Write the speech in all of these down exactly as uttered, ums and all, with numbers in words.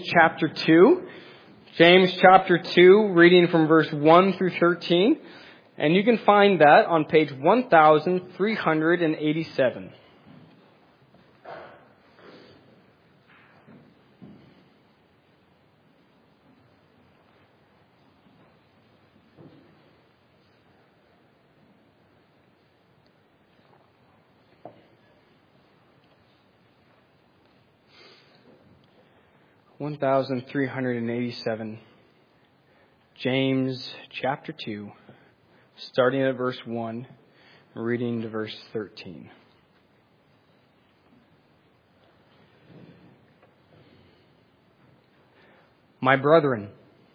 Chapter two. James chapter two, reading from verse one through thirteen. And you can find that on page one thousand three hundred eighty-seven. one thousand three hundred eighty-seven, James chapter two, starting at verse one, reading to verse thirteen. My brethren,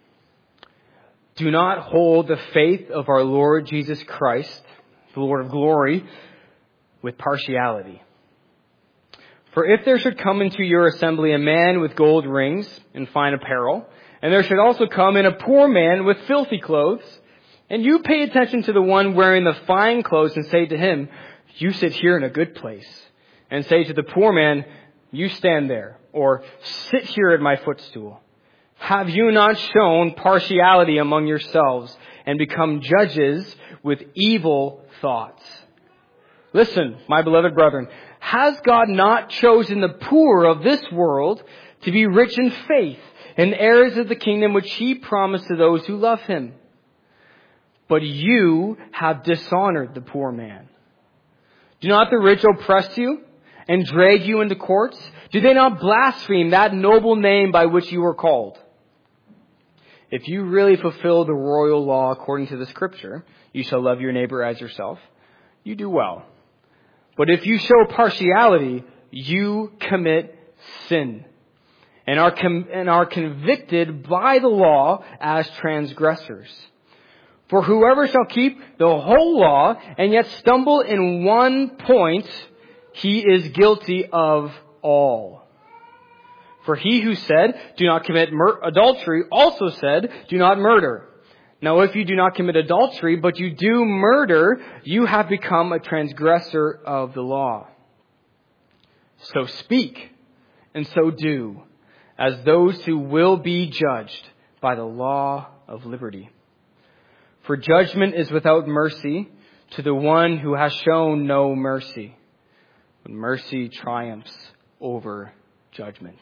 do not hold the faith of our Lord Jesus Christ, the Lord of glory, with partiality. For if there should come into your assembly a man with gold rings and fine apparel, and there should also come in a poor man with filthy clothes, and you pay attention to the one wearing the fine clothes and say to him, you sit here in a good place, and say to the poor man, you stand there, or sit here at my footstool. Have you not shown partiality among yourselves and become judges with evil thoughts? Listen, my beloved brethren, has God not chosen the poor of this world to be rich in faith and heirs of the kingdom which He promised to those who love Him? But you have dishonored the poor man. Do not the rich oppress you and drag you into courts? Do they not blaspheme that noble name by which you were called? If you really fulfill the royal law according to the Scripture, you shall love your neighbor as yourself, you do well. But if you show partiality, you commit sin and are com- and are convicted by the law as transgressors. For whoever shall keep the whole law and yet stumble in one point, he is guilty of all. For he who said, do not commit mur- adultery, also said, do not murder. Now, if you do not commit adultery, but you do murder, you have become a transgressor of the law. So speak, and so do, as those who will be judged by the law of liberty. For judgment is without mercy to the one who has shown no mercy. But mercy triumphs over judgment.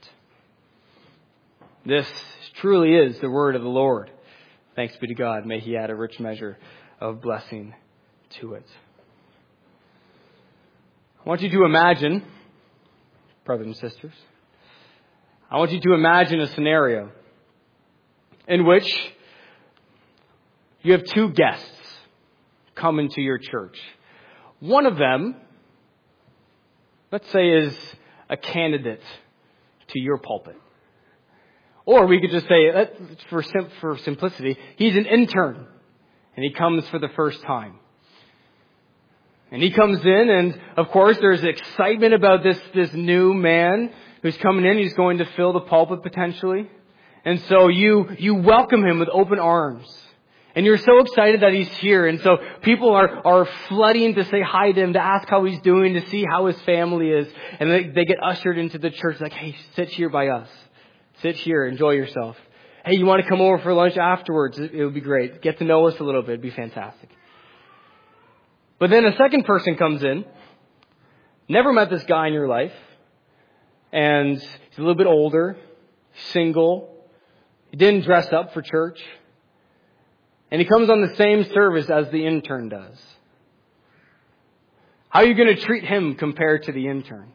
This truly is the word of the Lord. Thanks be to God. May He add a rich measure of blessing to it. I want you to imagine, brothers and sisters, I want you to imagine a scenario in which you have two guests come into your church. One of them, let's say, is a candidate to your pulpit. Or we could just say, for sim- for simplicity, he's an intern, and he comes for the first time. And he comes in, and of course there's excitement about this, this new man who's coming in. He's going to fill the pulpit potentially. And so you, you welcome him with open arms. And you're so excited that he's here. And so people are, are flooding to say hi to him, to ask how he's doing, to see how his family is. And they, they get ushered into the church like, hey, sit here by us. Sit here, enjoy yourself. Hey, you want to come over for lunch afterwards? It would be great. Get to know us a little bit. It'd be fantastic. But then a second person comes in, never met this guy in your life, and he's a little bit older, single, he didn't dress up for church, and he comes on the same service as the intern does. How are you going to treat him compared to the intern?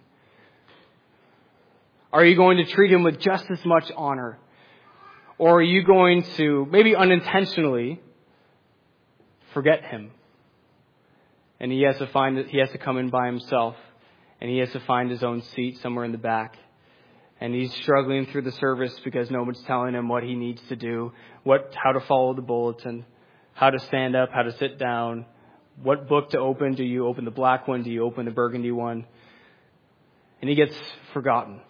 Are you going to treat him with just as much honor? Or are you going to, maybe unintentionally, forget him? And he has to find, he has to come in by himself. And he has to find his own seat somewhere in the back. And he's struggling through the service because no one's telling him what he needs to do, what, how to follow the bulletin, how to stand up, how to sit down, what book to open. Do you open the black one? Do you open the burgundy one? And he gets forgotten.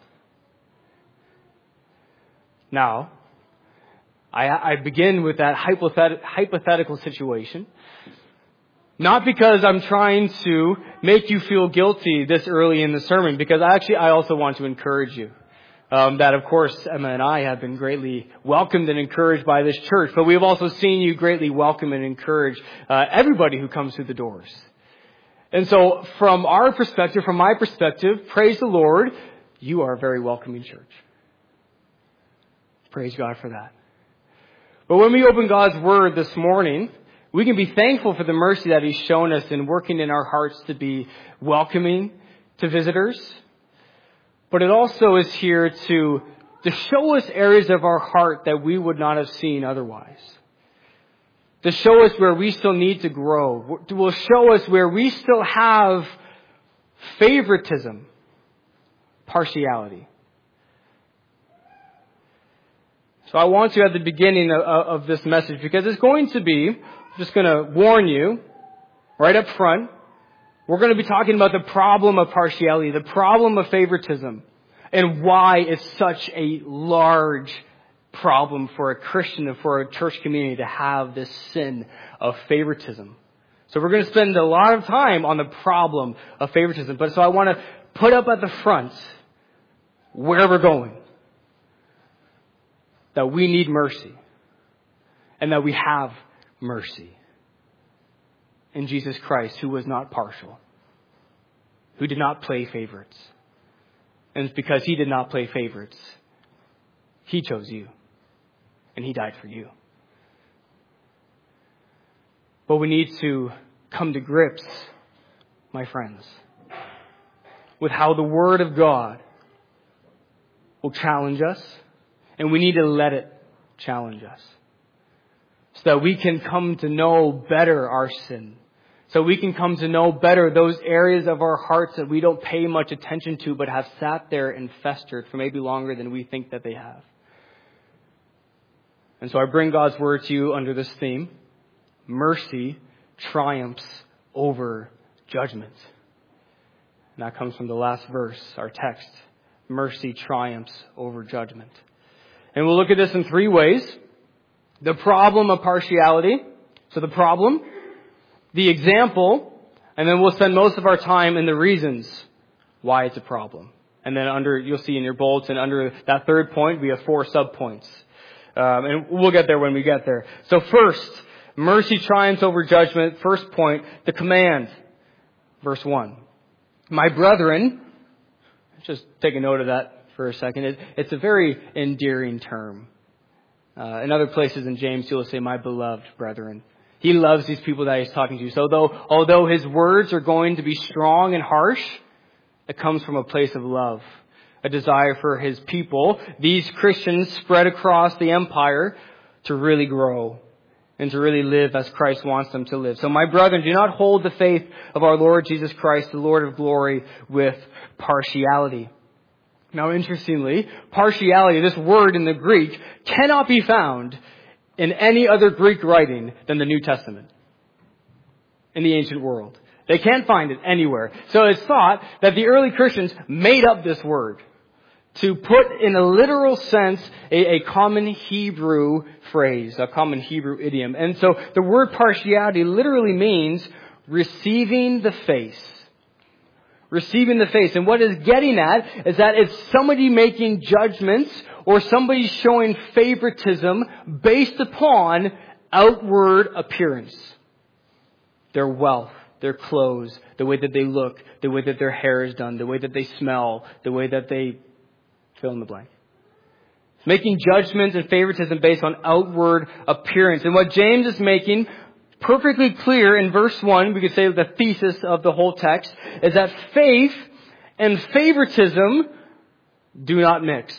Now, I, I begin with that hypothet- hypothetical situation, not because I'm trying to make you feel guilty this early in the sermon, because actually I also want to encourage you. Um, that, of course, Emma and I have been greatly welcomed and encouraged by this church. But we've also seen you greatly welcome and encourage uh, everybody who comes through the doors. And so from our perspective, from my perspective, praise the Lord, you are a very welcoming church. Praise God for that. But when we open God's Word this morning, we can be thankful for the mercy that He's shown us in working in our hearts to be welcoming to visitors. But it also is here to, to show us areas of our heart that we would not have seen otherwise. To show us where we still need to grow. It will show us where we still have favoritism, partiality. So I want to at the beginning of, of this message, because it's going to be, I'm just going to warn you right up front, we're going to be talking about the problem of partiality, the problem of favoritism, and why it's such a large problem for a Christian and for a church community to have this sin of favoritism. So we're going to spend a lot of time on the problem of favoritism. But so I want to put up at the front where we're going. That we need mercy. And that we have mercy. In Jesus Christ, who was not partial. Who did not play favorites. And it's because He did not play favorites. He chose you. And He died for you. But we need to come to grips, my friends, with how the Word of God will challenge us. And we need to let it challenge us. So that we can come to know better our sin. So we can come to know better those areas of our hearts that we don't pay much attention to, but have sat there and festered for maybe longer than we think that they have. And so I bring God's Word to you under this theme. Mercy triumphs over judgment. And that comes from the last verse, our text. Mercy triumphs over judgment. And we'll look at this in three ways. The problem of partiality. So the problem, the example, and then we'll spend most of our time in the reasons why it's a problem. And then under, you'll see in your bulletin, under that third point, we have four subpoints. Um, and we'll get there when we get there. So first, mercy triumphs over judgment. First point, the command. Verse one. My brethren, just take a note of that for a second. It, it's a very endearing term. Uh, in other places in James, he'll say, my beloved brethren. He loves these people that he's talking to. So though, although his words are going to be strong and harsh, it comes from a place of love. A desire for his people, these Christians spread across the empire, to really grow and to really live as Christ wants them to live. So my brethren, do not hold the faith of our Lord Jesus Christ, the Lord of glory, with partiality. Now, interestingly, partiality, this word in the Greek, cannot be found in any other Greek writing than the New Testament in the ancient world. They can't find it anywhere. So it's thought that the early Christians made up this word to put in a literal sense a, a common Hebrew phrase, a common Hebrew idiom. And so the word partiality literally means receiving the face. Receiving the face. And what it's getting at is that it's somebody making judgments or somebody showing favoritism based upon outward appearance. Their wealth, their clothes, the way that they look, the way that their hair is done, the way that they smell, the way that they fill in the blank. Making judgments and favoritism based on outward appearance. And what James is making perfectly clear in verse one, we could say the thesis of the whole text, is that faith and favoritism do not mix.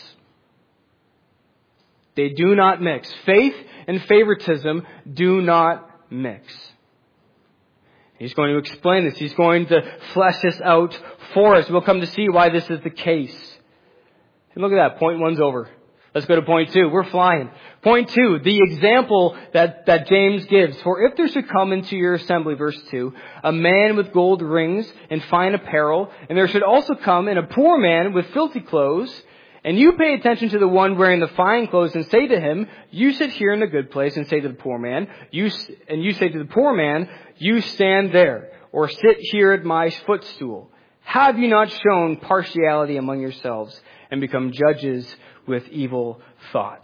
They do not mix. Faith and favoritism do not mix. He's going to explain this. He's going to flesh this out for us. We'll come to see why this is the case. And look at that. Point one's over. Let's go to point two. We're flying. Point two, the example that, that James gives. For if there should come into your assembly, verse two, a man with gold rings and fine apparel, and there should also come in a poor man with filthy clothes, and you pay attention to the one wearing the fine clothes and say to him, you sit here in the good place, and say to the poor man, you, and you say to the poor man, you stand there, or sit here at my footstool. Have you not shown partiality among yourselves, and become judges with evil thoughts.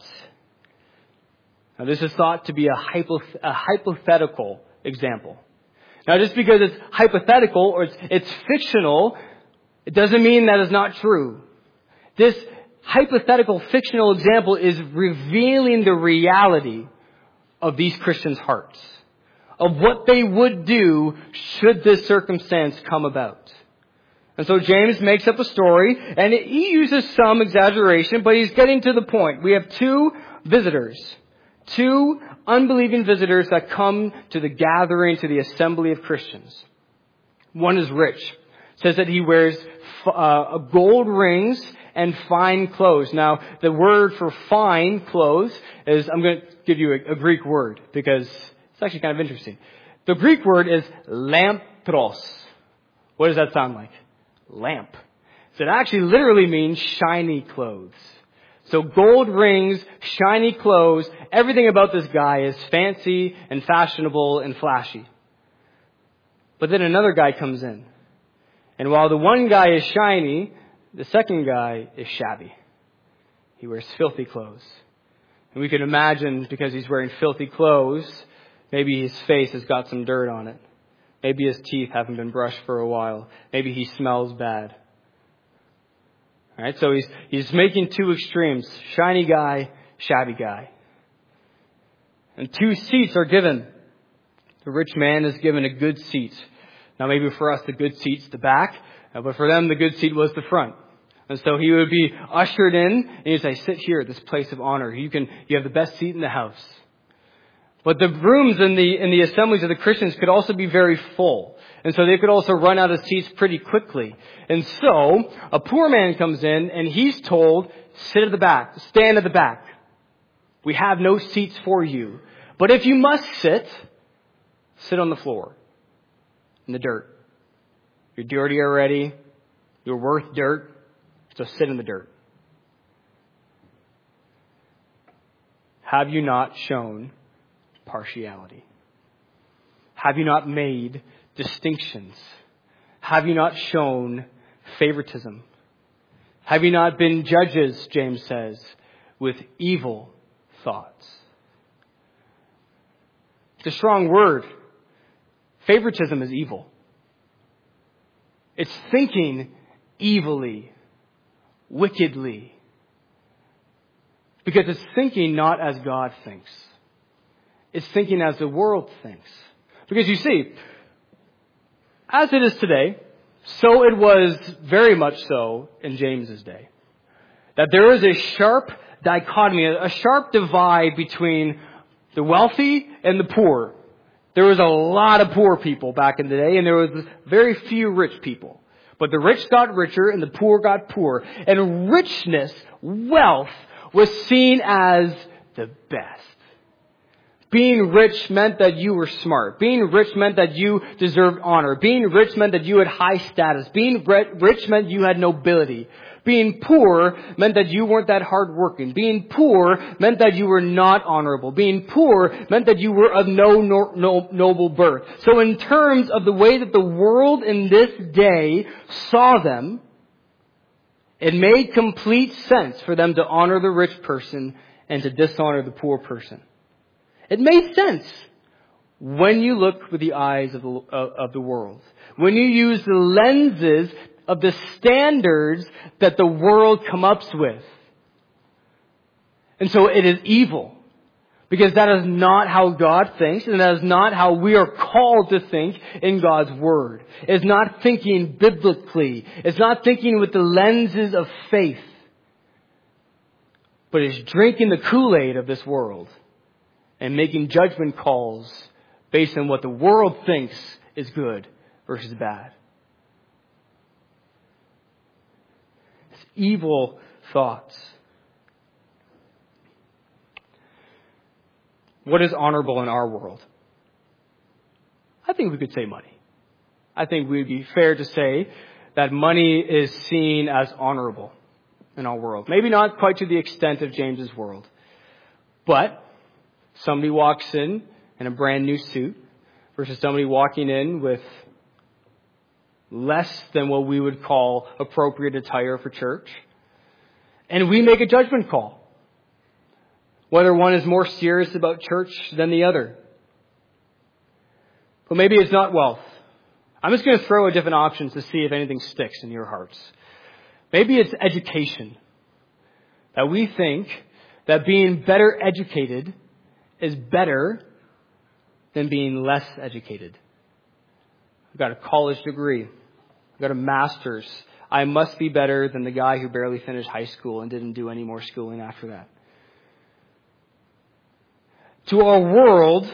Now, this is thought to be a, hypo, a hypothetical example. Now, just because it's hypothetical or it's, it's fictional, it doesn't mean that it's not true. This hypothetical fictional example is revealing the reality of these Christians' hearts, of what they would do should this circumstance come about. And so James makes up a story, and he uses some exaggeration, but he's getting to the point. We have two visitors, two unbelieving visitors that come to the gathering, to the assembly of Christians. One is rich. It says that he wears uh, gold rings and fine clothes. Now, the word for fine clothes is, I'm going to give you a, a Greek word because it's actually kind of interesting. The Greek word is lampros. What does that sound like? Lamp. So it actually literally means shiny clothes. So gold rings, shiny clothes, everything about this guy is fancy and fashionable and flashy. But then another guy comes in. And while the one guy is shiny, the second guy is shabby. He wears filthy clothes. And we can imagine, because he's wearing filthy clothes, maybe his face has got some dirt on it. Maybe his teeth haven't been brushed for a while. Maybe he smells bad. All right, so he's he's making two extremes: shiny guy, shabby guy. And two seats are given. The rich man is given a good seat. Now, maybe for us, the good seat's the back, but for them, the good seat was the front. And so he would be ushered in, and he'd say, "Sit here at this place of honor. You can you have the best seat in the house." But the rooms in the in the assemblies of the Christians could also be very full. And so they could also run out of seats pretty quickly. And so a poor man comes in and he's told, sit at the back, stand at the back. We have no seats for you. But if you must sit, sit on the floor in the dirt. You're dirty already. You're worth dirt. So sit in the dirt. Have you not shown partiality? Have you not made distinctions? Have you not shown favoritism? Have you not been judges, James says, with evil thoughts? It's a strong word. Favoritism is evil. It's thinking evilly, wickedly. Because it's thinking not as God thinks. It's thinking as the world thinks. Because you see, as it is today, so it was very much so in James's day. That there is a sharp dichotomy, a sharp divide between the wealthy and the poor. There was a lot of poor people back in the day, and there was very few rich people. But the rich got richer and the poor got poorer. And richness, wealth, was seen as the best. Being rich meant that you were smart. Being rich meant that you deserved honor. Being rich meant that you had high status. Being rich meant you had nobility. Being poor meant that you weren't that hardworking. Being poor meant that you were not honorable. Being poor meant that you were of no, no, no noble birth. So in terms of the way that the world in this day saw them, it made complete sense for them to honor the rich person and to dishonor the poor person. It made sense when you look with the eyes of the, of the world. When you use the lenses of the standards that the world comes up with. And so it is evil. Because that is not how God thinks, and that is not how we are called to think in God's Word. It's not thinking biblically. It's not thinking with the lenses of faith. But it's drinking the Kool-Aid of this world and making judgment calls based on what the world thinks is good versus bad. It's evil thoughts. What is honorable in our world? I think we could say money. I think we would be fair to say that money is seen as honorable in our world. Maybe not quite to the extent of James's world. But somebody walks in in a brand new suit versus somebody walking in with less than what we would call appropriate attire for church. And we make a judgment call. Whether one is more serious about church than the other. But maybe it's not wealth. I'm just going to throw a different options to see if anything sticks in your hearts. Maybe it's education. That we think that being better educated is better than being less educated. I've got a college degree. I've got a master's. I must be better than the guy who barely finished high school and didn't do any more schooling after that. To our world,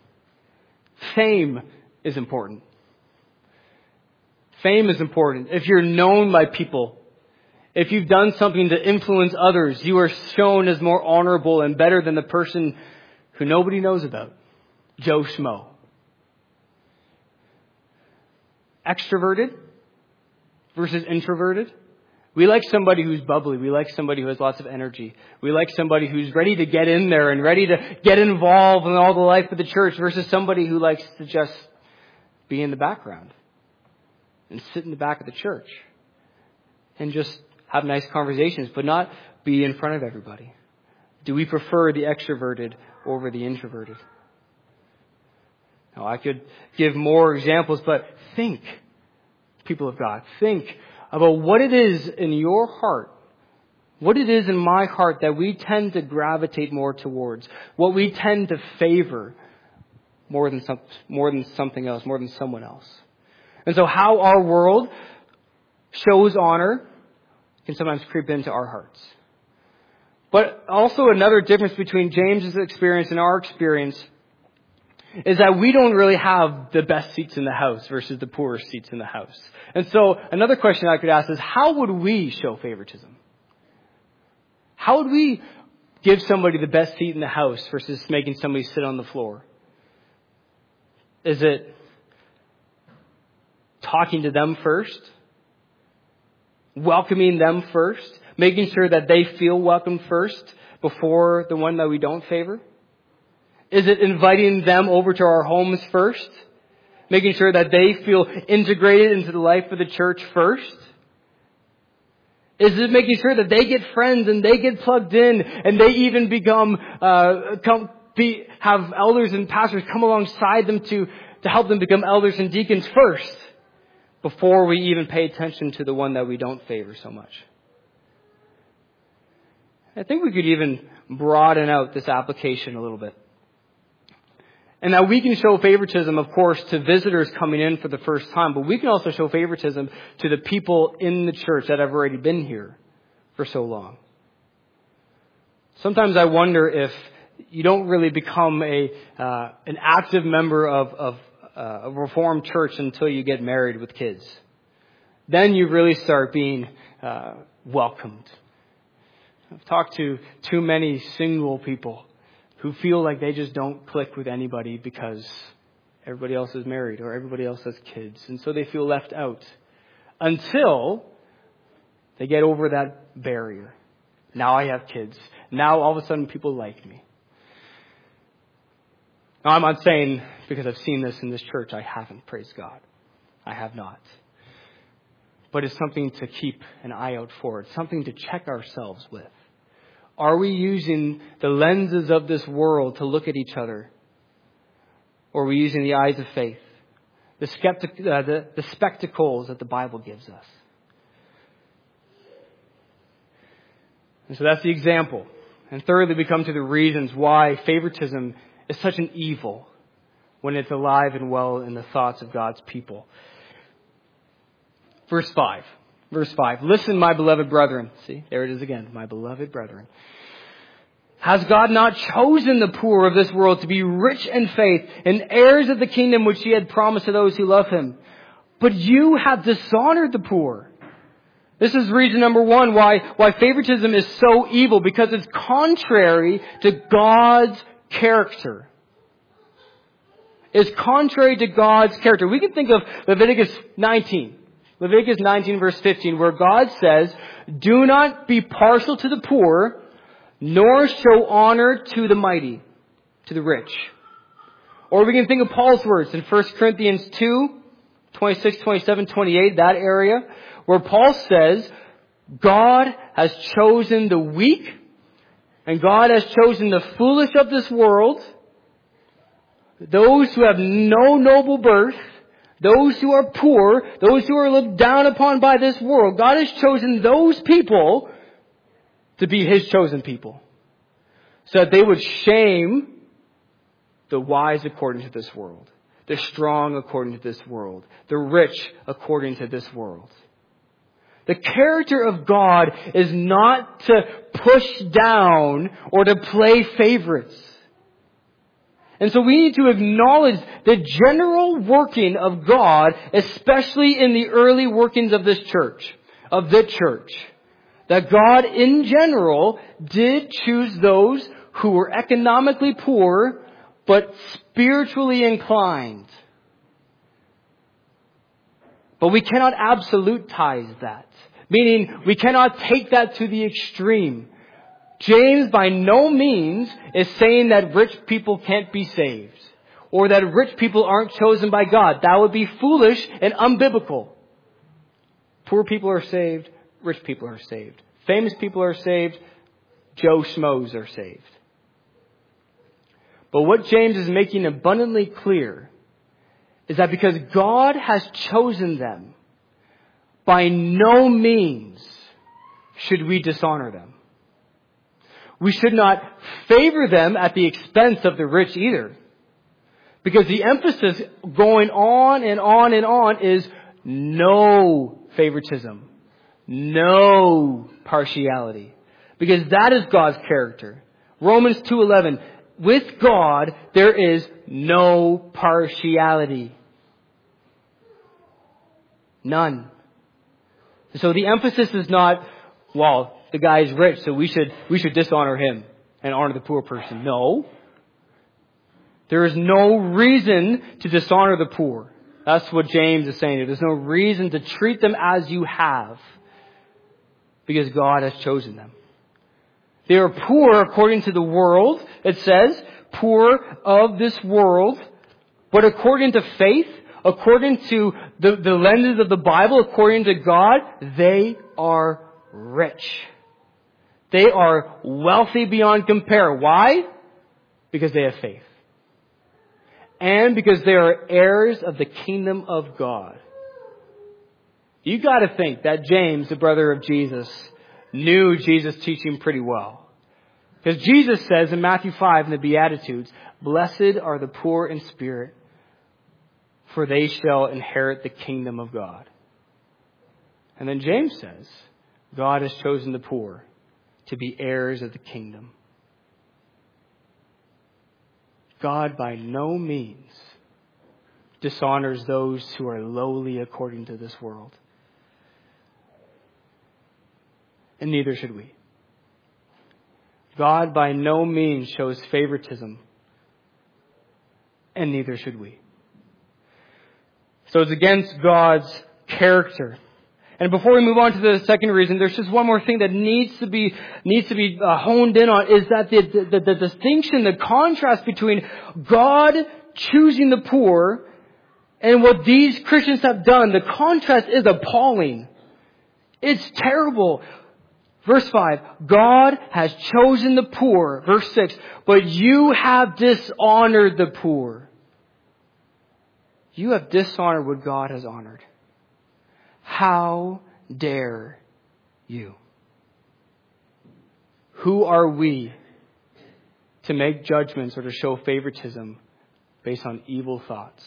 fame is important. Fame is important. If you're known by people, if you've done something to influence others, you are shown as more honorable and better than the person who nobody knows about. Joe Schmo. Extroverted versus introverted. We like somebody who's bubbly. We like somebody who has lots of energy. We like somebody who's ready to get in there and ready to get involved in all the life of the church versus somebody who likes to just be in the background and sit in the back of the church and just have nice conversations, but not be in front of everybody. Do we prefer the extroverted over the introverted? Now, I could give more examples, but think, people of God, think about what it is in your heart, what it is in my heart that we tend to gravitate more towards, what we tend to favor more than some, more than something else, more than someone else. And so how our world shows honor can sometimes creep into our hearts. But also another difference between James's experience and our experience is that we don't really have the best seats in the house versus the poorest seats in the house. And so another question I could ask is, how would we show favoritism? How would we give somebody the best seat in the house versus making somebody sit on the floor? Is it talking to them first? Welcoming them first? Making sure that they feel welcome first before the one that we don't favor? Is it inviting them over to our homes first? Making sure that they feel integrated into the life of the church first? Is it making sure that they get friends and they get plugged in and they even become, uh, come, be, have elders and pastors come alongside them to, to help them become elders and deacons first before we even pay attention to the one that we don't favor so much? I think we could even broaden out this application a little bit. And now we can show favoritism, of course, to visitors coming in for the first time, but we can also show favoritism to the people in the church that have already been here for so long. Sometimes I wonder if you don't really become a uh, an active member of, of uh, a Reformed church until you get married with kids. Then you really start being uh, welcomed. I've talked to too many single people who feel like they just don't click with anybody because everybody else is married or everybody else has kids. And so they feel left out until they get over that barrier. Now I have kids. Now all of a sudden people like me. Now I'm not saying because I've seen this in this church, I haven't, praise God. I have not. But it's something to keep an eye out for. It's something to check ourselves with. Are we using the lenses of this world to look at each other? Or are we using the eyes of faith? The, skeptic, uh, the, the spectacles that the Bible gives us. And so that's the example. And thirdly, we come to the reasons why favoritism is such an evil when it's alive and well in the thoughts of God's people. Verse five. Verse five. Listen, my beloved brethren. See, there it is again. My beloved brethren. Has God not chosen the poor of this world to be rich in faith and heirs of the kingdom which he had promised to those who love him? But you have dishonored the poor. This is reason number one why, why favoritism is so evil, because it's contrary to God's character. It's contrary to God's character. We can think of Leviticus nineteen. Leviticus nineteen verse fifteen, where God says, do not be partial to the poor, nor show honor to the mighty, to the rich. Or we can think of Paul's words in First Corinthians two, twenty-six, twenty-seven, twenty-eight, that area, where Paul says, God has chosen the weak, and God has chosen the foolish of this world, those who have no noble birth, those who are poor, those who are looked down upon by this world. God has chosen those people to be His chosen people, so that they would shame the wise according to this world, the strong according to this world, the rich according to this world. The character of God is not to push down or to play favorites. And so we need to acknowledge the general working of God, especially in the early workings of this church, of the church. That God in general did choose those who were economically poor, but spiritually inclined. But we cannot absolutize that. Meaning, we cannot take that to the extreme. James by no means is saying that rich people can't be saved, or that rich people aren't chosen by God. That would be foolish and unbiblical. Poor people are saved, rich people are saved. Famous people are saved, Joe Schmoes are saved. But what James is making abundantly clear is that because God has chosen them, by no means should we dishonor them. We should not favor them at the expense of the rich either. Because the emphasis going on and on and on is no favoritism. No partiality. Because that is God's character. Romans two eleven. With God, there is no partiality. None. So the emphasis is not, well, the guy is rich, so we should we should dishonor him and honor the poor person. No. There is no reason to dishonor the poor. That's what James is saying. There's no reason to treat them as you have, because God has chosen them. They are poor according to the world. It says, poor of this world. But according to faith, according to the, the lenses of the Bible, according to God, they are rich. They are wealthy beyond compare. Why? Because they have faith. And because they are heirs of the kingdom of God. You got to think that James, the brother of Jesus, knew Jesus' teaching pretty well. Because Jesus says in Matthew five in the Beatitudes, "Blessed are the poor in spirit, for they shall inherit the kingdom of God." And then James says, God has chosen the poor to be heirs of the kingdom. God by no means dishonors those who are lowly according to this world. And neither should we. God by no means shows favoritism. And neither should we. So it's against God's character. And before we move on to the second reason, there's just one more thing that needs to be needs to be uh, honed in on, is that the, the, the distinction, the contrast between God choosing the poor and what these Christians have done. The contrast is appalling. It's terrible. Verse five, God has chosen the poor. Verse six, but you have dishonored the poor. You have dishonored what God has honored. How dare you? Who are we to make judgments or to show favoritism based on evil thoughts?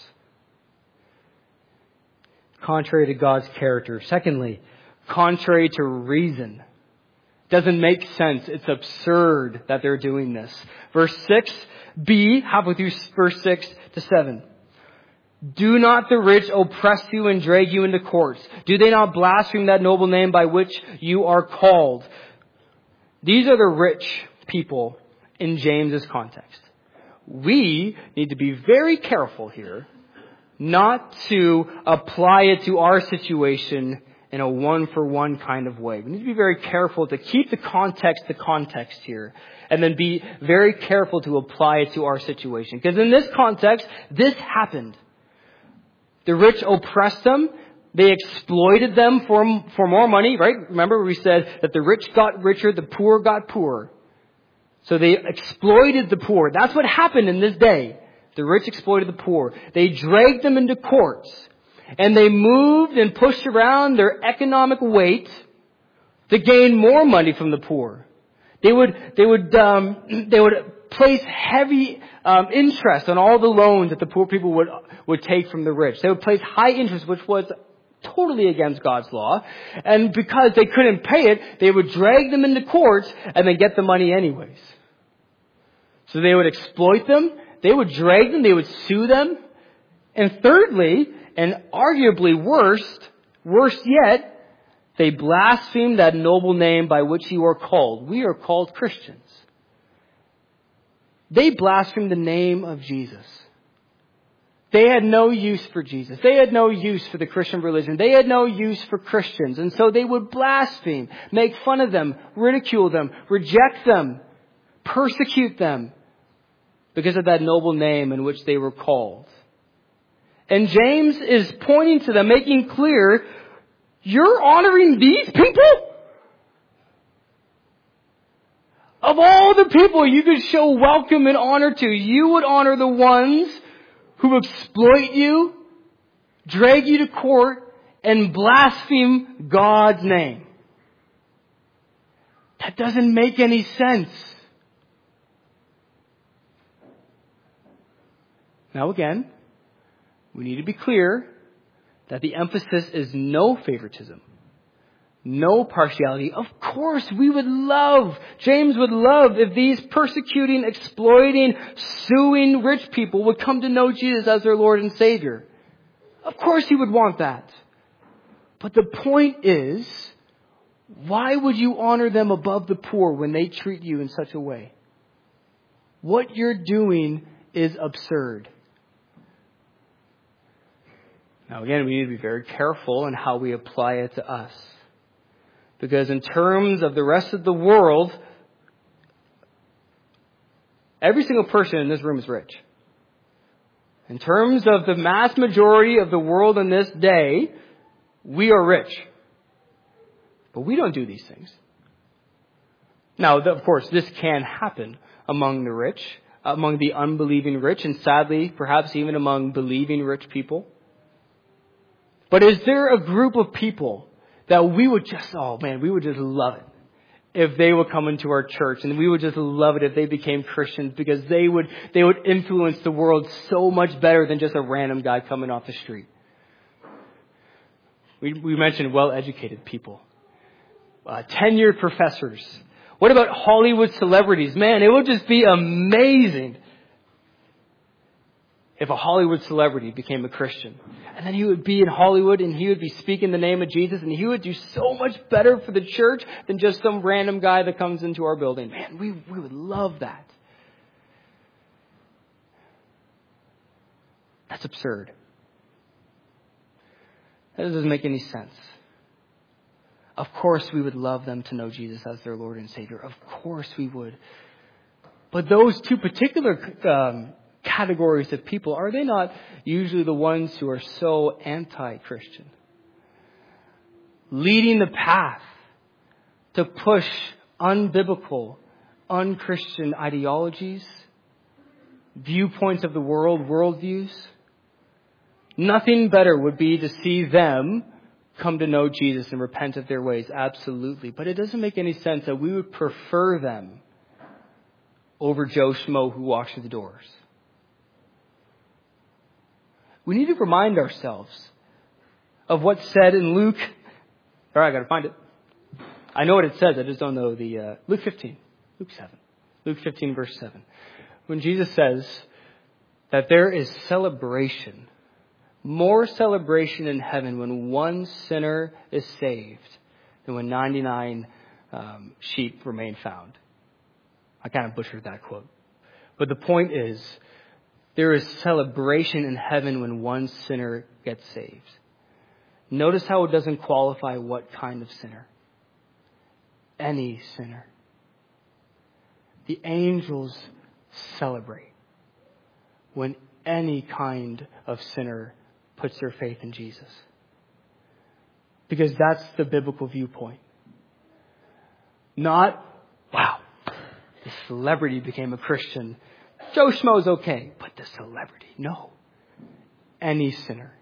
Contrary to God's character. Secondly, contrary to reason. Doesn't make sense. It's absurd that they're doing this. Verse six B, halfway through verse six to seven. Do not the rich oppress you and drag you into courts? Do they not blaspheme that noble name by which you are called? These are the rich people in James's context. We need to be very careful here not to apply it to our situation in a one-for-one kind of way. We need to be very careful to keep the context the context here, and then be very careful to apply it to our situation. Because in this context, this happened. The rich oppressed them. They exploited them for, for more money, right? Remember we said that the rich got richer, the poor got poorer. So they exploited the poor. That's what happened in this day. The rich exploited the poor. They dragged them into courts. And they moved and pushed around their economic weight to gain more money from the poor. They would, they would, um, they would place heavy um, interest on all the loans that the poor people would would take from the rich. They would place high interest, which was totally against God's law. And because they couldn't pay it, they would drag them into courts and then get the money anyways. So they would exploit them. They would drag them. They would sue them. And thirdly, and arguably worst, worse yet, they blasphemed that noble name by which you are called. We are called Christians. They blasphemed the name of Jesus. They had no use for Jesus. They had no use for the Christian religion. They had no use for Christians. And so they would blaspheme, make fun of them, ridicule them, reject them, persecute them because of that noble name in which they were called. And James is pointing to them, making clear, you're honoring these people? Of all the people you could show welcome and honor to, you would honor the ones who exploit you, drag you to court, and blaspheme God's name. That doesn't make any sense. Now again, we need to be clear that the emphasis is no favoritism, no partiality. Of course, we would love, James would love if these persecuting, exploiting, suing rich people would come to know Jesus as their Lord and Savior. Of course he would want that. But the point is, why would you honor them above the poor when they treat you in such a way? What you're doing is absurd. Now again, we need to be very careful in how we apply it to us. Because in terms of the rest of the world, every single person in this room is rich. In terms of the mass majority of the world in this day, we are rich. But we don't do these things. Now, of course, this can happen among the rich, among the unbelieving rich, and sadly, perhaps even among believing rich people. But is there a group of people that we would just, oh man, we would just love it if they would come into our church, and we would just love it if they became Christians, because they would they would influence the world so much better than just a random guy coming off the street. We, we mentioned well-educated people, uh, tenured professors. What about Hollywood celebrities? Man, it would just be amazing if a Hollywood celebrity became a Christian. And then he would be in Hollywood and he would be speaking the name of Jesus, and he would do so much better for the church than just some random guy that comes into our building. Man, we, we would love that. That's absurd. That doesn't make any sense. Of course we would love them to know Jesus as their Lord and Savior. Of course we would. But those two particular um, categories of people, are they not usually the ones who are so anti-Christian? Leading the path to push unbiblical, unchristian ideologies, viewpoints of the world, worldviews. Nothing better would be to see them come to know Jesus and repent of their ways. Absolutely. But it doesn't make any sense that we would prefer them over Joe Schmo who walks through the doors. We need to remind ourselves of what's said in Luke. All right, I got to find it. I know what it says. I just don't know the uh, Luke fifteen, Luke seven, Luke fifteen, verse seven. When Jesus says that there is celebration, more celebration in heaven when one sinner is saved than when ninety-nine um, sheep remain found. I kind of butchered that quote, but the point is, there is celebration in heaven when one sinner gets saved. Notice how it doesn't qualify what kind of sinner. Any sinner. The angels celebrate when any kind of sinner puts their faith in Jesus. Because that's the biblical viewpoint. Not, wow, the celebrity became a Christian. Joe Schmo's okay, but the celebrity, no. Any sinner.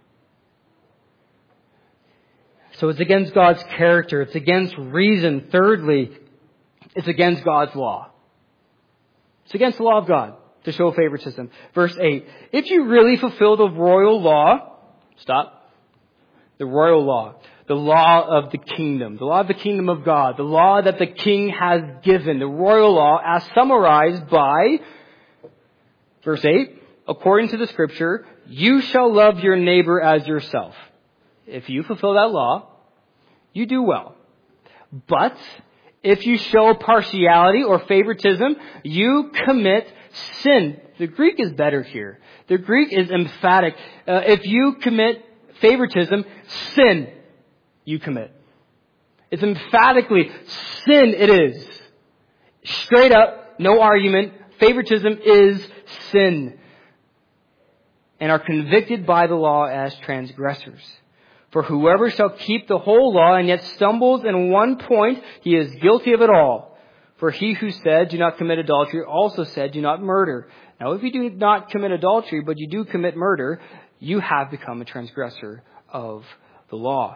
So it's against God's character. It's against reason. Thirdly, it's against God's law. It's against the law of God to show favoritism. Verse eight. If you really fulfill the royal law, stop. The royal law. The law of the kingdom. The law of the kingdom of God. The law that the king has given. The royal law as summarized by verse eight. According to the scripture, you shall love your neighbor as yourself. If you fulfill that law, you do well. But if you show partiality or favoritism, you commit sin. The Greek is better here. The Greek is emphatic. Uh, if you commit favoritism, sin you commit. It's emphatically sin it is. Straight up, no argument. Favoritism is sin. And are convicted by the law as transgressors. For whoever shall keep the whole law and yet stumbles in one point, he is guilty of it all. For he who said, do not commit adultery, also said, do not murder. Now if you do not commit adultery, but you do commit murder, you have become a transgressor of the law.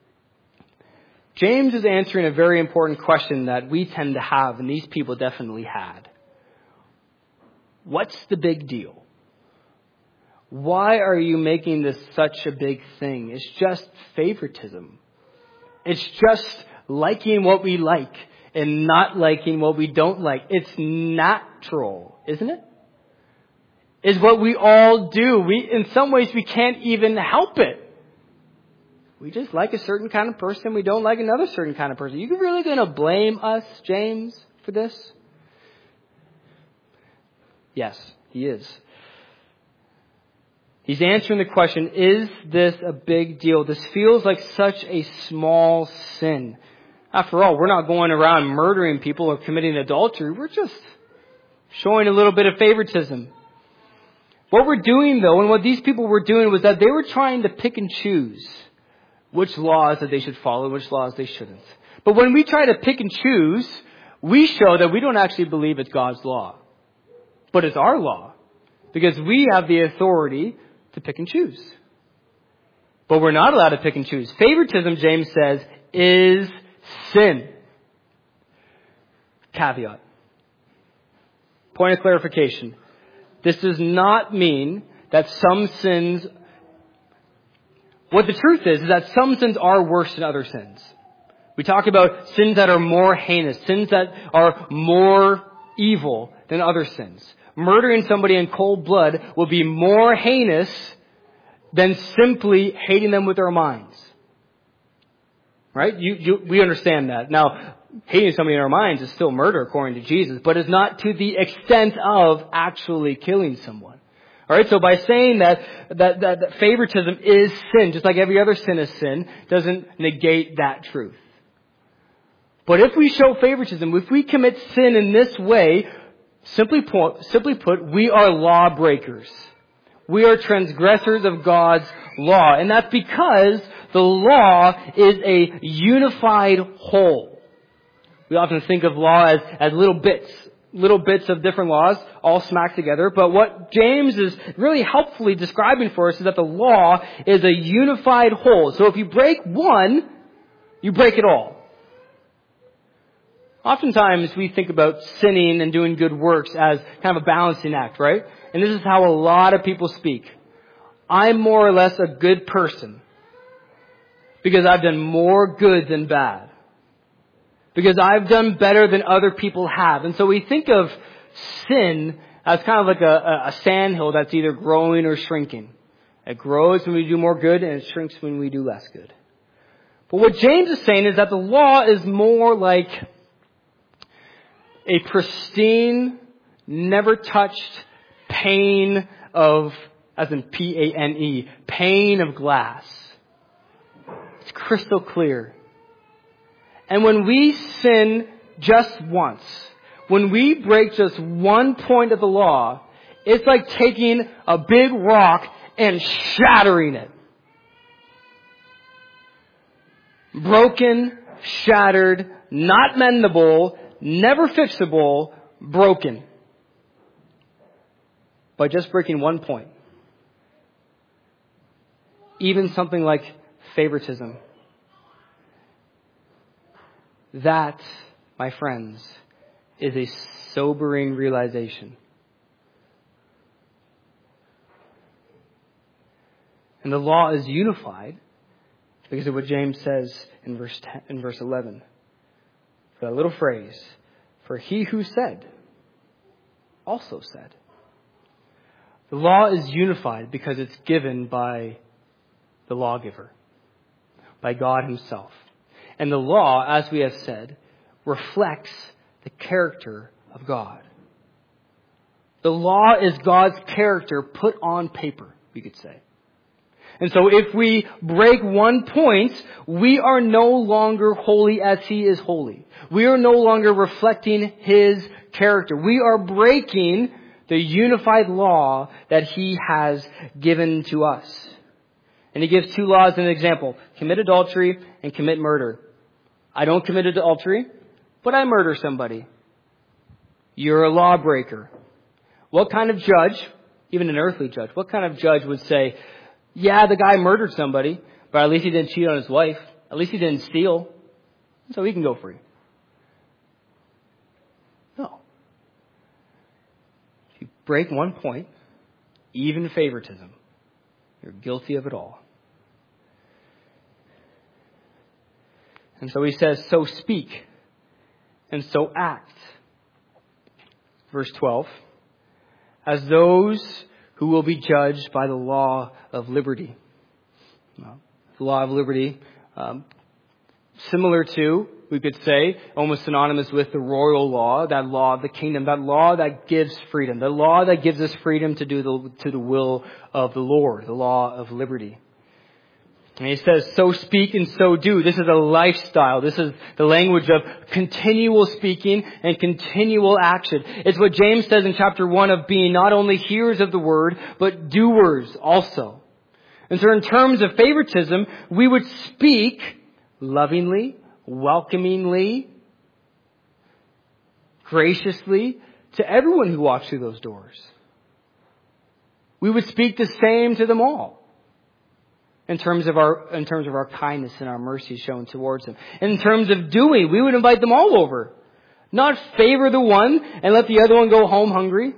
James is answering a very important question that we tend to have, and these people definitely had. What's the big deal? Why are you making this such a big thing? It's just favoritism. It's just liking what we like and not liking what we don't like. It's natural, isn't it? It's what we all do. We, in some ways, we can't even help it. We just like a certain kind of person. We don't like another certain kind of person. You really going to blame us, James, for this? Yes, he is. He's answering the question, is this a big deal? This feels like such a small sin. After all, we're not going around murdering people or committing adultery. We're just showing a little bit of favoritism. What we're doing, though, and what these people were doing was that they were trying to pick and choose which laws that they should follow and which laws they shouldn't. But when we try to pick and choose, we show that we don't actually believe it's God's law. But it's our law. Because we have the authority to pick and choose. But we're not allowed to pick and choose. Favoritism, James says, is sin. Caveat. Point of clarification. This does not mean that some sins... What the truth is, is that some sins are worse than other sins. We talk about sins that are more heinous, sins that are more evil than other sins. Murdering somebody in cold blood will be more heinous than simply hating them with our minds. Right? You, you, we understand that. Now, hating somebody in our minds is still murder according to Jesus, but it's not to the extent of actually killing someone. Alright, so by saying that, that, that, that favoritism is sin, just like every other sin is sin, doesn't negate that truth. But if we show favoritism, if we commit sin in this way, Simply put, simply put, we are lawbreakers. We are transgressors of God's law. And that's because the law is a unified whole. We often think of law as, as little bits, little bits of different laws all smacked together. But what James is really helpfully describing for us is that the law is a unified whole. So if you break one, you break it all. Oftentimes we think about sinning and doing good works as kind of a balancing act, right? And this is how a lot of people speak. I'm more or less a good person because I've done more good than bad. Because I've done better than other people have. And so we think of sin as kind of like a, a sandhill that's either growing or shrinking. It grows when we do more good and it shrinks when we do less good. But what James is saying is that the law is more like a pristine, never touched pane of, as in P A N E, pane of glass. It's crystal clear. And when we sin just once, when we break just one point of the law, it's like taking a big rock and shattering it. Broken, shattered, not mendable, never fixable, broken. By just breaking one point. Even something like favoritism. That, my friends, is a sobering realization. And the law is unified because of what James says in verse ten, in verse eleven. For that little phrase, for he who said, also said. The law is unified because it's given by the lawgiver, by God himself. And the law, as we have said, reflects the character of God. The law is God's character put on paper, we could say. And so if we break one point, we are no longer holy as he is holy. We are no longer reflecting his character. We are breaking the unified law that he has given to us. And he gives two laws as an example. Commit adultery and commit murder. I don't commit adultery, but I murder somebody. You're a lawbreaker. What kind of judge, even an earthly judge, what kind of judge would say, yeah, the guy murdered somebody, but at least he didn't cheat on his wife. At least he didn't steal. So he can go free. No. If you break one point, even favoritism, you're guilty of it all. And so he says, so speak and so act. Verse twelve. As those who will be judged by the law of liberty. Well, the law of liberty, um, similar to, we could say, almost synonymous with the royal law, that law of the kingdom, that law that gives freedom, the law that gives us freedom to do the, to the will of the Lord, the law of liberty. And he says, so speak and so do. This is a lifestyle. This is the language of continual speaking and continual action. It's what James says in chapter one of being not only hearers of the word, but doers also. And so in terms of favoritism, we would speak lovingly, welcomingly, graciously to everyone who walks through those doors. We would speak the same to them all. In terms of our, in terms of our kindness and our mercy shown towards them. In terms of doing, we would invite them all over. Not favor the one and let the other one go home hungry.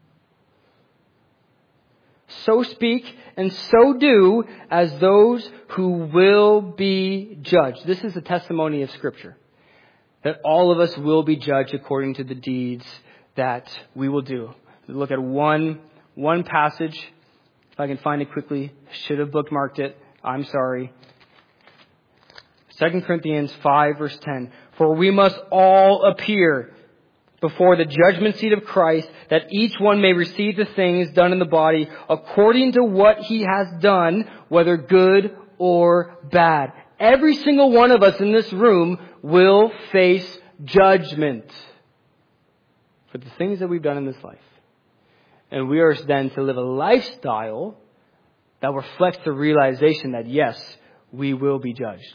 So speak and so do as those who will be judged. This is a testimony of Scripture. That all of us will be judged according to the deeds that we will do. We look at one, one passage. If I can find it quickly, should have bookmarked it. I'm sorry. Second Corinthians five verse ten. For we must all appear before the judgment seat of Christ, that each one may receive the things done in the body according to what he has done, whether good or bad. Every single one of us in this room will face judgment for the things that we've done in this life. And we are then to live a lifestyle that reflects the realization that, yes, we will be judged.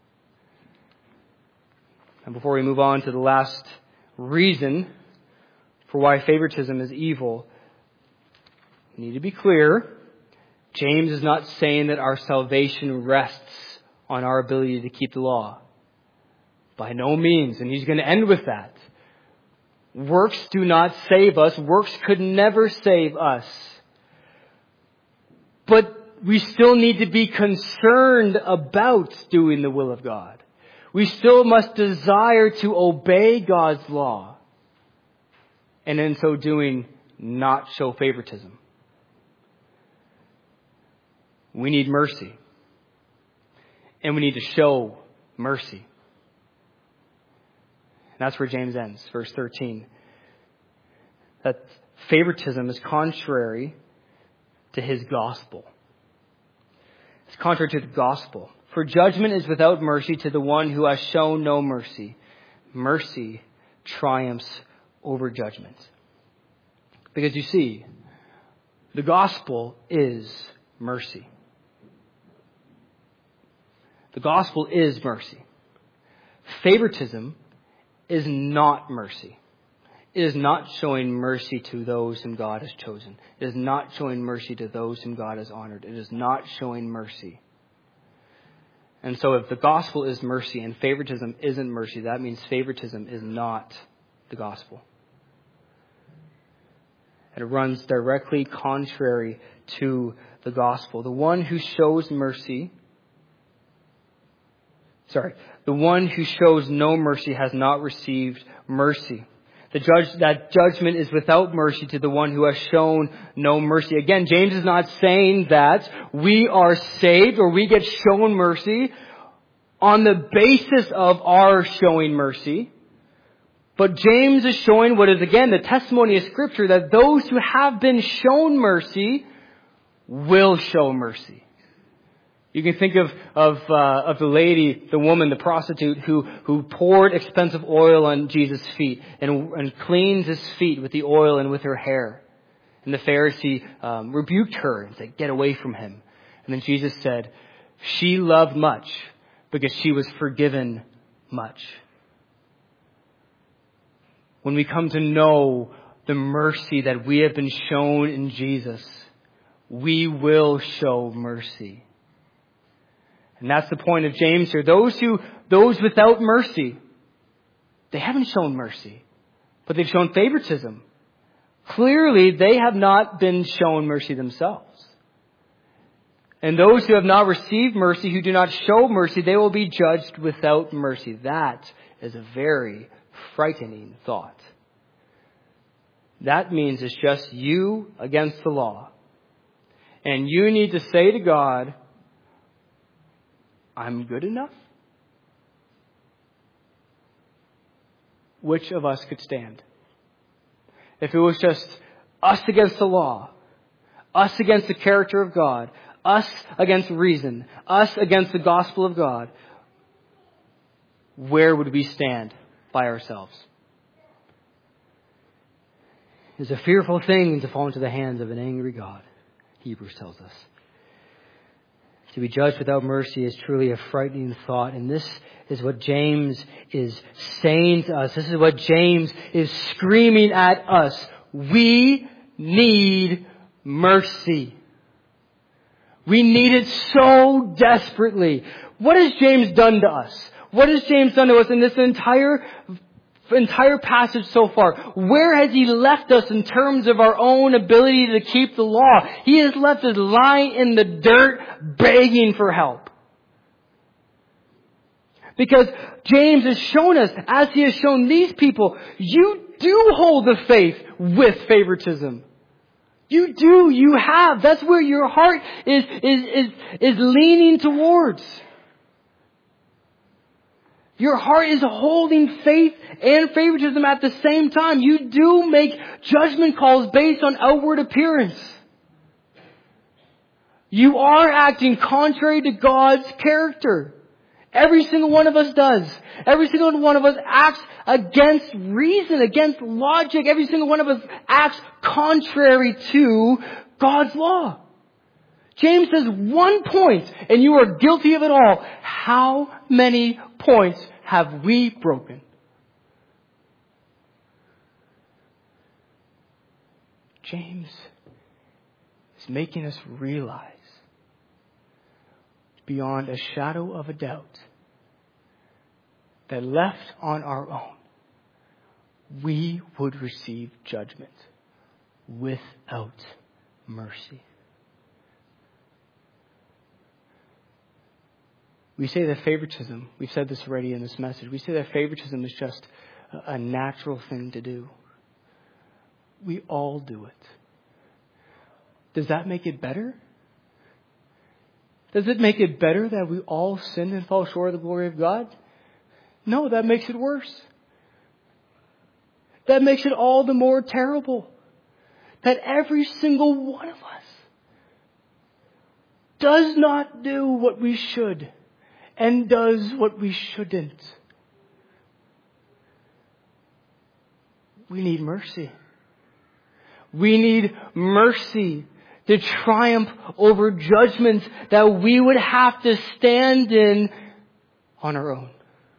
And before we move on to the last reason for why favoritism is evil, we need to be clear. James is not saying that our salvation rests on our ability to keep the law. By no means. And he's going to end with that. Works do not save us. Works could never save us. But we still need to be concerned about doing the will of God. We still must desire to obey God's law. And in so doing, not show favoritism. We need mercy. And we need to show mercy. That's where James ends, verse thirteen. That favoritism is contrary to his gospel. It's contrary to the gospel. For judgment is without mercy to the one who has shown no mercy. Mercy triumphs over judgment. Because you see, the gospel is mercy. The gospel is mercy. Favoritism is not mercy. It is not showing mercy to those whom God has chosen. It is not showing mercy to those whom God has honored. It is not showing mercy. And so if the gospel is mercy and favoritism isn't mercy, that means favoritism is not the gospel. And it runs directly contrary to the gospel. The one who shows mercy, sorry, the one who shows no mercy has not received mercy. The judge, that judgment is without mercy to the one who has shown no mercy. Again, James is not saying that we are saved or we get shown mercy on the basis of our showing mercy. But James is showing what is, again, the testimony of Scripture, that those who have been shown mercy will show mercy. You can think of of, uh, of the lady, the woman, the prostitute who, who poured expensive oil on Jesus' feet and, and cleaned his feet with the oil and with her hair. And the Pharisee um, rebuked her and said, "Get away from him." And then Jesus said, "She loved much because she was forgiven much." When we come to know the mercy that we have been shown in Jesus, we will show mercy. And that's the point of James here. Those who, those without mercy, they haven't shown mercy, but they've shown favoritism. Clearly, they have not been shown mercy themselves. And those who have not received mercy, who do not show mercy, they will be judged without mercy. That is a very frightening thought. That means it's just you against the law. And you need to say to God, "I'm good enough." Which of us could stand? If it was just us against the law, us against the character of God, us against reason, us against the gospel of God, where would we stand by ourselves? It's a fearful thing to fall into the hands of an angry God, Hebrews tells us. To be judged without mercy is truly a frightening thought. And this is what James is saying to us. This is what James is screaming at us. We need mercy. We need it so desperately. What has James done to us? What has James done to us in this entire entire passage so far? Where has he left us in terms of our own ability to keep the law? He has left us lying in the dirt, begging for help. Because James has shown us, as he has shown these people, you do hold the faith with favoritism. You do, you have. That's where your heart is, is, is, is leaning towards. Your heart is holding faith and favoritism at the same time. You do make judgment calls based on outward appearance. You are acting contrary to God's character. Every single one of us does. Every single one of us acts against reason, against logic. Every single one of us acts contrary to God's law. James says one point and you are guilty of it all. How many points have we broken? James is making us realize beyond a shadow of a doubt that left on our own, we would receive judgment without mercy. We say that favoritism, we've said this already in this message, we say that favoritism is just a natural thing to do. We all do it. Does that make it better? Does it make it better that we all sin and fall short of the glory of God? No, that makes it worse. That makes it all the more terrible. That every single one of us does not do what we should and does what we shouldn't. We need mercy. We need mercy to triumph over judgments that we would have to stand in on our own.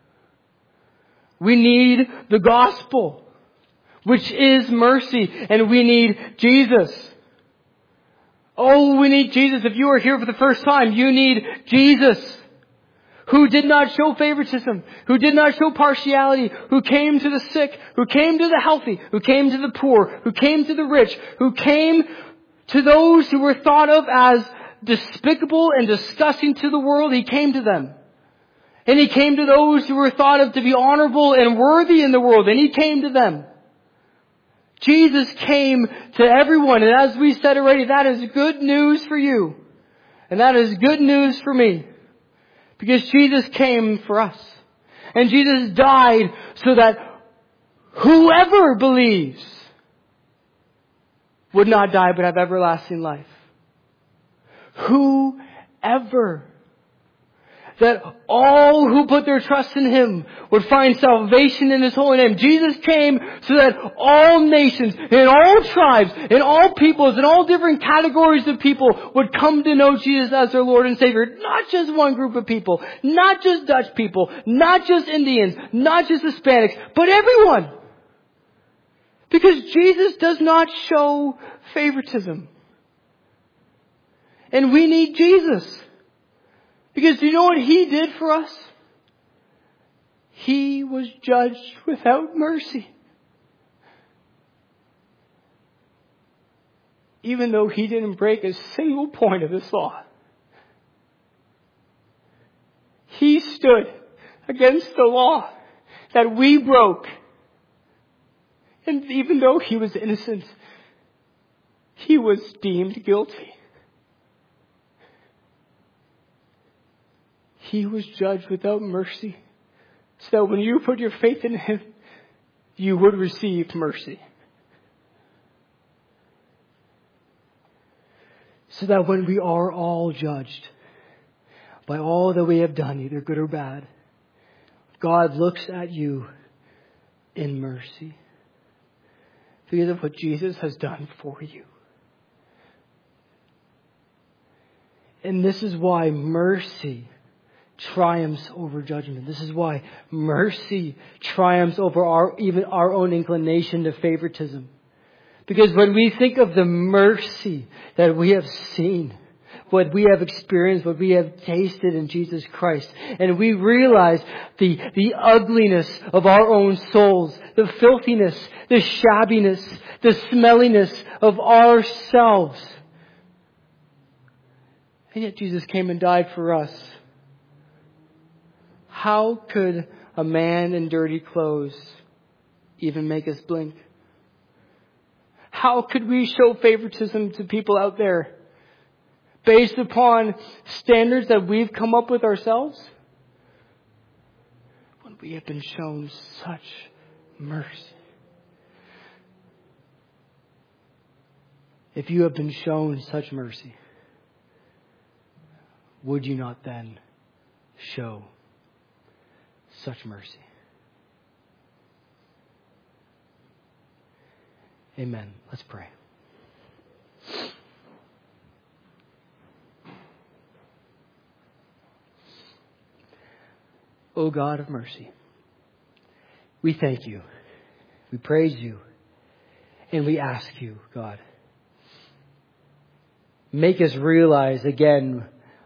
We need the gospel, which is mercy, and we need Jesus. Oh, we need Jesus. If you are here for the first time, you need Jesus, who did not show favoritism, who did not show partiality, who came to the sick, who came to the healthy, who came to the poor, who came to the rich, who came to those who were thought of as despicable and disgusting to the world. He came to them. And He came to those who were thought of to be honorable and worthy in the world, and He came to them. Jesus came to everyone, and as we said already, that is good news for you. And that is good news for me. Because Jesus came for us. And Jesus died so that whoever believes would not die but have everlasting life. Whoever. That all who put their trust in Him would find salvation in His holy name. Jesus came so that all nations, and all tribes, and all peoples, and all different categories of people would come to know Jesus as their Lord and Savior. Not just one group of people, not just Dutch people, not just Indians, not just Hispanics, but everyone. Because Jesus does not show favoritism. And we need Jesus. Because do you know what He did for us? He was judged without mercy. Even though He didn't break a single point of this law. He stood against the law that we broke. And even though He was innocent, He was deemed guilty. He was judged without mercy, so that when you put your faith in Him, you would receive mercy. So that when we are all judged by all that we have done, either good or bad, God looks at you in mercy because of what Jesus has done for you. And this is why mercy triumphs over judgment. This is why mercy triumphs over our, even our own inclination to favoritism. Because when we think of the mercy that we have seen, what we have experienced, what we have tasted in Jesus Christ, and we realize the, the ugliness of our own souls, the filthiness, the shabbiness, the smelliness of ourselves. And yet Jesus came and died for us. How could a man in dirty clothes even make us blink? How could we show favoritism to people out there based upon standards that we've come up with ourselves? When we have been shown such mercy. If you have been shown such mercy, would you not then show such mercy? Amen. Let's pray. O God of mercy, we thank You, we praise You, and we ask You, God, make us realize again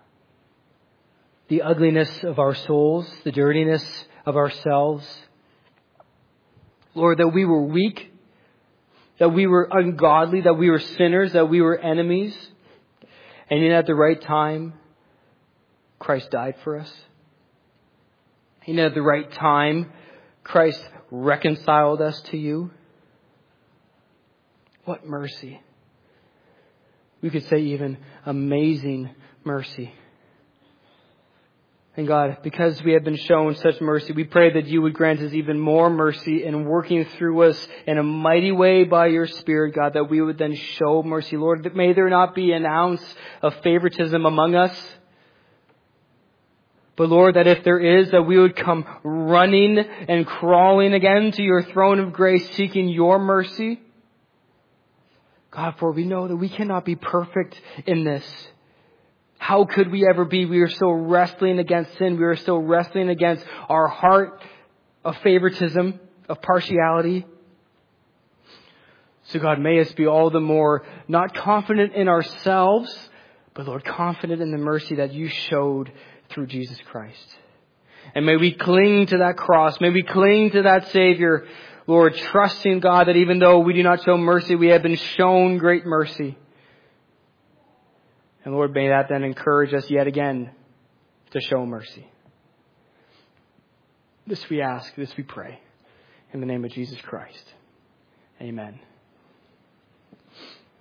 the ugliness of our souls, the dirtiness of ourselves. Lord, that we were weak, that we were ungodly, that we were sinners, that we were enemies. And yet at the right time, Christ died for us. And at the right time, Christ reconciled us to You. What mercy. We could say even amazing mercy. And God, because we have been shown such mercy, we pray that You would grant us even more mercy in working through us in a mighty way by Your Spirit, God, that we would then show mercy. Lord, that may there not be an ounce of favoritism among us. But Lord, that if there is, that we would come running and crawling again to Your throne of grace, seeking Your mercy. God, for we know that we cannot be perfect in this. How could we ever be? We are still wrestling against sin. We are still wrestling against our heart of favoritism, of partiality. So God, may us be all the more not confident in ourselves, but Lord, confident in the mercy that you showed through Jesus Christ. And may we cling to that cross. May we cling to that Savior, Lord, trusting God that even though we do not show mercy, we have been shown great mercy. And Lord, may that then encourage us yet again to show mercy. This we ask, this we pray. In the name of Jesus Christ. Amen.